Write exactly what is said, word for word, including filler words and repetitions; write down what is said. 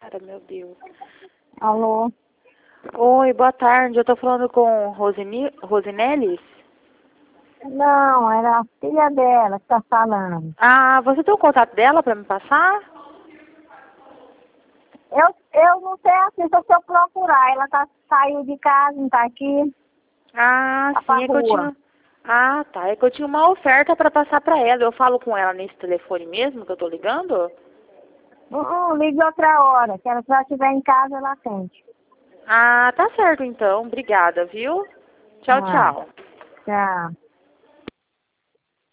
Cara, meu Deus. Alô? Oi, boa tarde. Eu tô falando com Rosini... Rosinelis? Não, era a filha dela que tá falando. Ah, você tem o contato dela pra me passar? Eu, eu não sei assim, só se eu procurar. Ela tá, saiu de casa, não tá aqui. Ah, Tá pra sim, é que eu rua. tinha... Ah, tá. É que eu tinha uma oferta pra passar pra ela. Eu falo com ela nesse telefone mesmo que eu tô ligando? Hum, hum, ligue outra hora, que ela, se ela estiver em casa, ela atende. Ah, tá certo então. Obrigada, viu? Tchau, Ah, tchau. tchau.